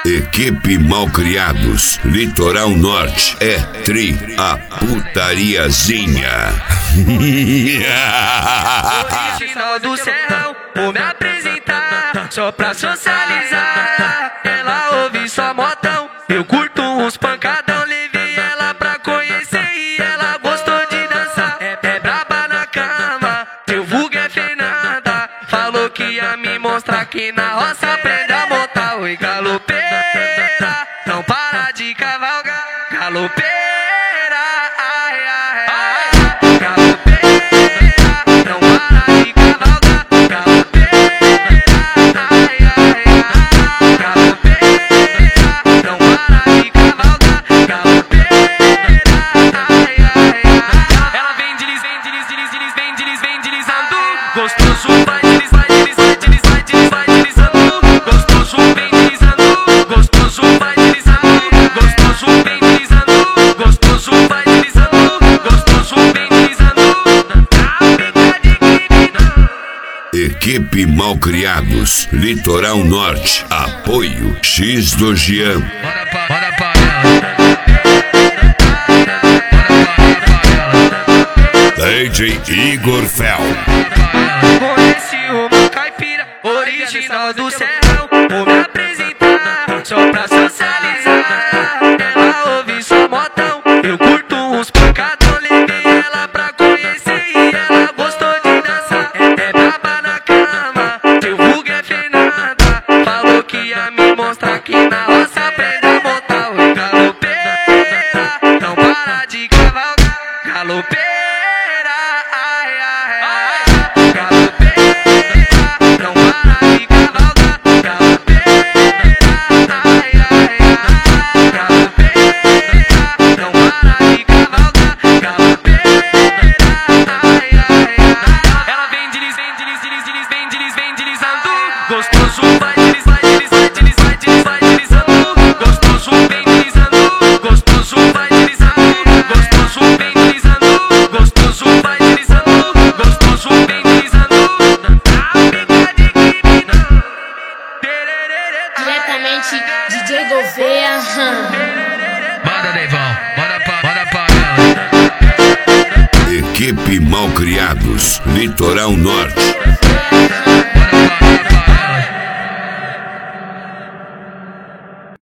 Equipe Malcriados, Litoral Norte, é a putariazinha. Original do Serrão, vou me apresentar, só pra socializar. Ela ouve só modão, eu curto uns pancadão. Levei ela pra conhecer e ela gostou de dançar. É braba na cama, seu vulgo é Fernanda. Falou que ia me mostrar que na roça aprende a montar. Oi, galopeira, não para de cavalgar. Galopeira, ai, ai, ai. Galopeira, não para de cavalgar. Galopeira, ai, ai, ai. Galopeira, não para de cavalgar. Galopeira, ai, ai, ai. Ela vem vem deslizando. Gostoso, vai deslizando. Gostoso, vem deslizando. Gostoso, vai deslizando. Gostoso, vem deslizando. Gostoso, vai deslizando. Gostoso, vem deslizando. Equipe Malcriados, Litoral Norte, apoio X do Jean. Manda pra ela. DJ Igor Fel. Conheci uma caipira, original do Serrão. Vou me apresentar, só pra socializar. Ela ouve só modão, eu curto uns pancadão. Levei ela pra conhecer e ela gostou de dançar. É braba na cama, seu vulgo é Fernanda. Falou que ia me mostrar que na roça aprende a montar. Oi, galopeira, não para de cavalgar. Galopeira. Gostoso, vai deslizando. Gostoso, vem deslizando. Gostoso, vai deslizando. Gostoso, vem deslizando. Gostoso, vai deslizando. Gostoso, vem deslizando. Diretamente DJ Gouveia. Manda, Deivão, manda pra ela. Equipe Malcriados, Litoral Norte.